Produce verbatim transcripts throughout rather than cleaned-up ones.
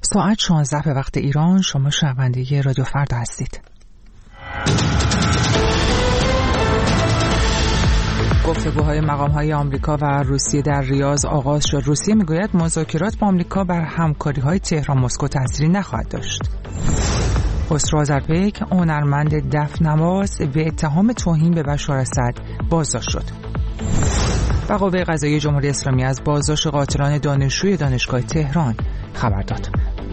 ساعت شانزده به وقت ایران. شما شنونده رادیو فردا هستید. گفتگوهای مقام‌های آمریکا و روسیه در ریاض آغاز شد. روسیه میگوید مذاکرات با آمریکا بر همکاری‌های تهران مسکو تأثیری نخواهد داشت. خسرو آذربیک هنرمند دف‌نواز به اتهام توهین به بشار اسد بازداشت شد. و قوه قضاییه جمهوری اسلامی از بازداشت قاتلان دانشجوی دانشگاه تهران خبر داد.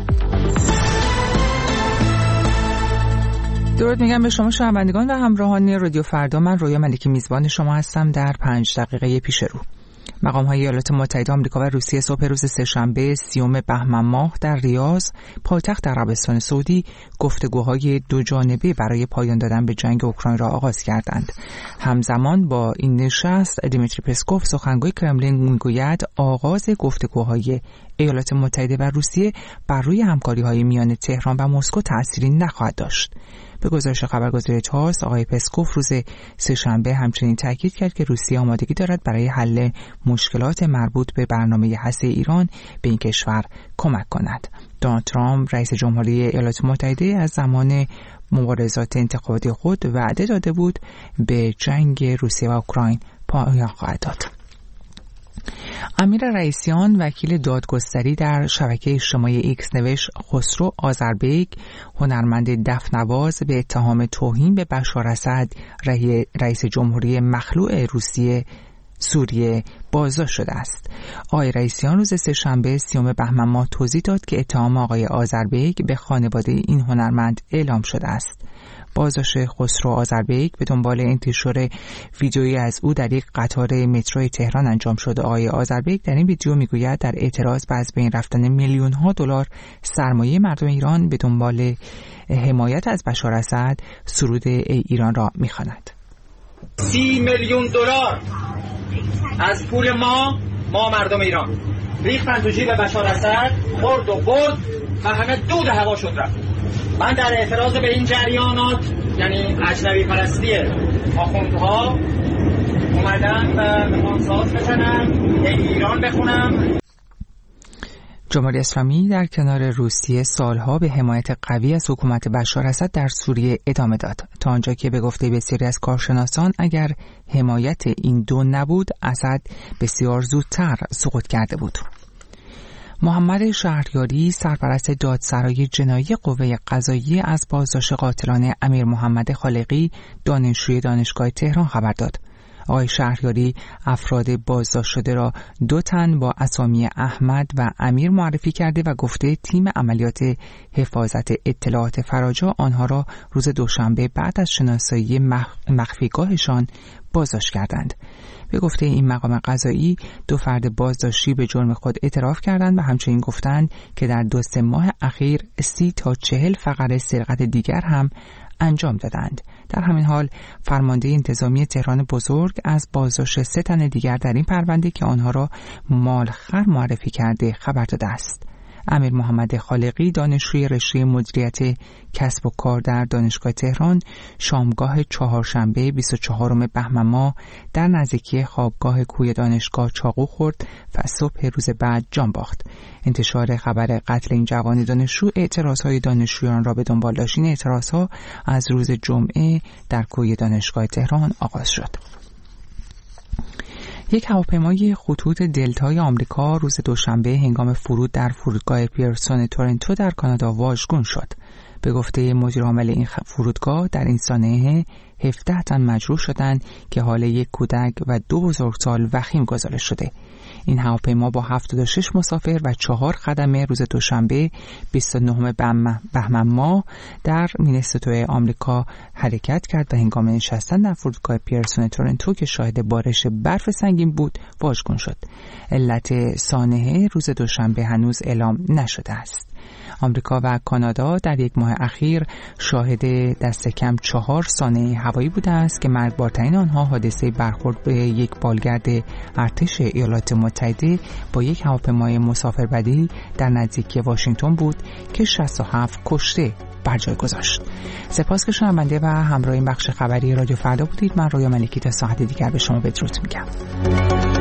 درود میگم به شما شنوندگان و همراهان رادیو فردا. من رویا ملکی میزبان شما هستم. در پنج دقیقه پیش رو مقام‌های ایالات متحده آمریکا و روسیه صبح روز سه‌شنبه سیوم بهمن ماه در ریاض پایتخت عربستان سعودی گفتگوهای دو جانبه برای پایان دادن به جنگ اوکراین را آغاز کردند. همزمان با این نشست دیمیتری پسکوف سخنگوی کرملین میگوید آغاز گفتگوهای ایالات متحده و روسیه بر روی همکاری‌های میان تهران و مسکو تأثیری نخواهد داشت. به گزارش خبرگزاری تاس آقای پسکوف روز سه‌شنبه همچنین تاکید کرد که روسیه آمادگی دارد برای حل مشکلات مربوط به برنامه هسته ایران به این کشور کمک کند. دونالد ترامپ رئیس جمهوری ایالات متحده از زمان مبارزات انتخاباتی خود وعده داده بود به جنگ روسیه و اوکراین پایان خواهد داد. امیر رئیسیان وکیل دادگستری در شبکه اجتماعی ایکس نوشت خسرو آذربیک هنرمند دف‌نواز به اتهام توهین به بشار اسد رئیس جمهوری مخلوع روسیه سوریه بازداشت شده است. آقای رئیسیان روز سه‌شنبه سیوم بهمن ماه توضیح داد که اتهام آقای آذربیک به خانواده این هنرمند اعلام شده است. بازداشت خسرو آذربیک به دنبال انتشار ویدیویی از او در یک قطار مترو تهران انجام شد. آقای آذربیک در این ویدیو میگوید در اعتراض به از بین رفتن میلیون ها دلار سرمایه مردم ایران به دنبال حمایت از بشار اسد سرود ای ایران را میخواند. سی میلیون دلار از پول ما ما مردم ایران ریختن تو جیب بشار اسد، خورد و برد و همه دود هوا شد رفت. من در اعتراض به این جریانات یعنی اجنبی پرستی آخوندها اومدم و میخوام ساز بزنم، ای ایران بخونم. جمهوری اسلامی در کنار روسیه سالها به حمایت قوی از حکومت بشار اسد در سوریه ادامه داد، تا آنجا که به گفته بسیاری از کارشناسان اگر حمایت این دو نبود اسد بسیار زودتر سقوط کرده بود. محمد شهریاری سرپرست دادسرای جنایی قوه قضاییه از بازداشت قاتلان امیر محمد خالقی دانشجوی دانشگاه تهران خبر داد. آقای شهریاری افراد بازداشت شده را دو تن با اسامی احمد و امیر معرفی کرده و گفته تیم عملیات حفاظت اطلاعات فراجا آنها را روز دوشنبه بعد از شناسایی مخفیگاهشان بازداشت کردند. به گفته این مقام قضایی دو فرد بازداشتی به جرم خود اعتراف کردند و همچنین گفتند که در دو سه ماه اخیر سی تا چهل فقره سرقت دیگر هم انجام دادند. در همین حال فرمانده انتظامی تهران بزرگ از بازداشت سه تن دیگر در این پرونده که آنها را مالخر معرفی کرده خبر داده است. امیر محمد خالقی دانشجوی رشته مدیریت کسب و کار در دانشگاه تهران شامگاه چهارشنبه بیست و چهارم بهمن ماه در نزدیکی خوابگاه کوی دانشگاه چاقو خورد و صبح روز بعد جان باخت. انتشار خبر قتل این جوان دانشجو اعتراضهای دانشجویان را به دنبال داشت. این اعتراضها از روز جمعه در کوی دانشگاه تهران آغاز شد. یک هواپیمای خطوط دلتای آمریکا روز دوشنبه هنگام فرود در فرودگاه پیرسون تورنتو در کانادا واژگون شد. به گفته مدیر عامل این فرودگاه در این سانحه هفده تن مجروح شدند که حال یک کودک و دو بزرگسال وخیم گزارش شده. این هواپیما با هفتاد و شش مسافر و چهار خدمه روز دوشنبه بیست و نهم بهمن ماه در مینسوتا آمریکا حرکت کرد و هنگام نشستن در فرودگاه پیرسون تورنتو که شاهد بارش برف سنگین بود واژگون شد. علت سانحه روز دوشنبه هنوز اعلام نشده است. آمریکا و کانادا در یک ماه اخیر شاهد دست کم چهار سانحه هوایی بوده است که مرگبارترین آنها حادثه برخورد به یک بالگرد ارتش ایالات متحده با یک هواپیمای مسافربری در نزدیکی واشنگتن بود که شصت و هفت کشته بر جای گذاشت. سپاس که شنونده و همراه این بخش خبری رادیو فردا بودید. من رویا ملکی تا ساعت دیگر به شما بدرود میگم.